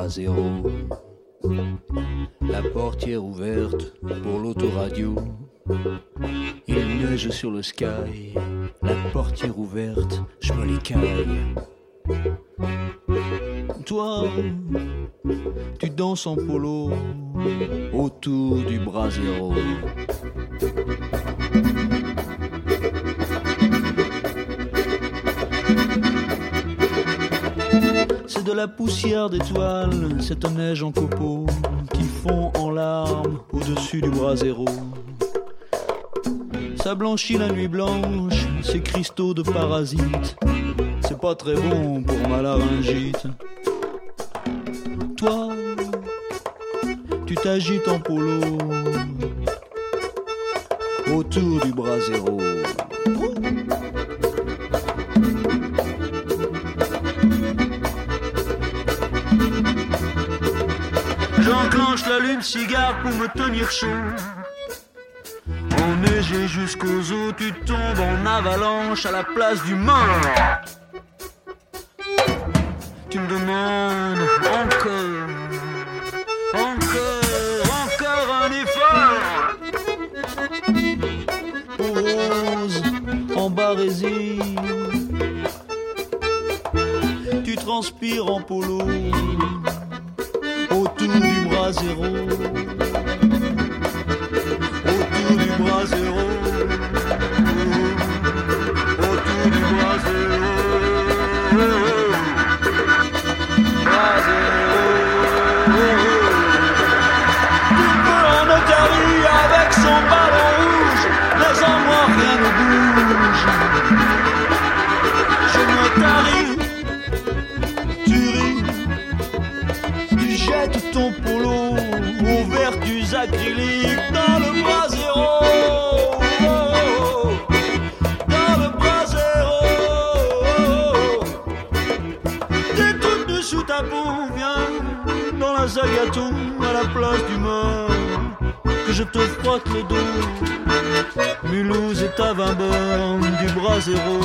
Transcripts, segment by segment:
Brasero. La portière ouverte pour l'autoradio. Il neige sur le sky. La portière ouverte, je me l'écaille. Toi, tu danses en polo autour du Brasero. C'est de la poussière d'étoiles, cette neige en copeaux qui fond en larmes au-dessus du Brasero. Ça blanchit la nuit blanche, ces cristaux de parasites. C'est pas très bon pour ma laryngite. Toi, tu t'agites en polo autour du Brasero. J'enclenche l'allume-cigare pour me tenir chaud. Enneigé jusqu'aux os, tu tombes en avalanche à la place du mort. Tu me demandes encore un effort. Rose en barésie, tu transpires en polo autour du Brasero. Autour du Brasero. Autour du Brasero. En Otarie avec son ballon rouge, mais en moi rien ne bouge. Je me tarie, tu ris, tu jettes ton polo aux vertus acryliques dans le Brasero. Dans le Brasero. Des trucs de sous ta peau, viens dans la Zagato à la place du mort. Que je te frotte le dos. Mulhouse est à 20 bornes du Brasero.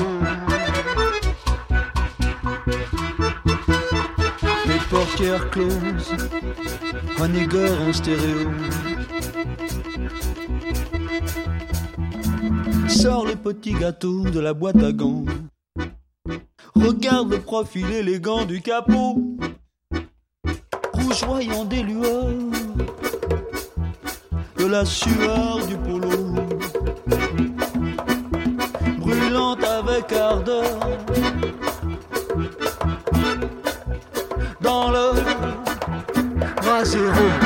Les portières closes, Honegger en stéréo. Sors les petits gâteaux de la boîte à gants. Regarde le profil élégant du capot, rougeoyant des lueurs, de la sueur du polo, brûlante avec ardeur, dans le Brasero.